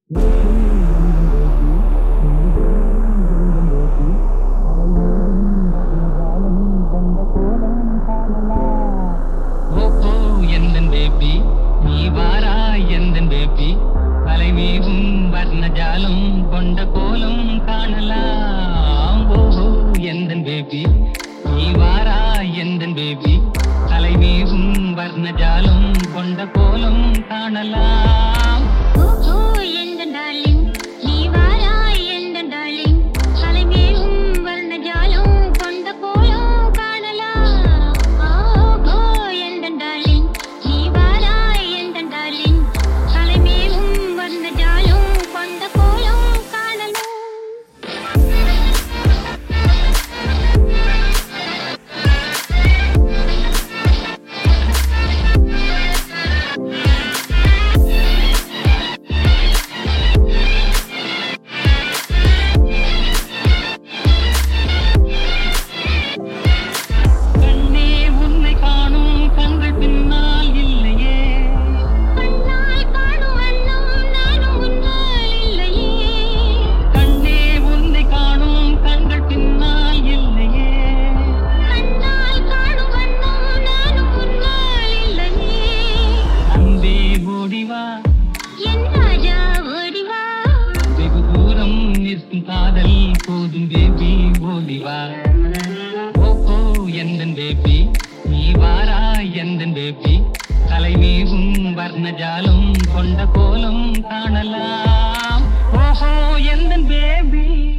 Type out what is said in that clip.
Baby நீ வாரா எந்தன் பேபி தலைமீவும் வர்ணஜாலம் கொண்ட கோலம் காணலாம். ஓஹோ எந்தன் பேபி நீ வாரா எந்தன் பேபி தலைமீவும் வர்ணஜாலம் கொண்ட கோலம் காணலாம். ஓஹோ எந்தன் டார்லிங் நீ வாரா எந்தன் டார்லிங் தலைமீவும் வர்ணஜாலம் கொண்ட கோலம் காணலாம். ஓஹோ எந்தன் டார்லிங் நீ வாரா எந்தன் டார்லிங் தலைமீவும் வர்ணஜாலம் கொண்ட கோலம் காணலாம். காதல் போதும் பேபி ஓடிவா. ஓஹோ எந்தன் பேபி நீ வாரா எந்தன் பேபி தலைமீவும் வர்ணஜாலம் கொண்ட கோலம் காணலாம். ஓஹோ எந்தன் பேபி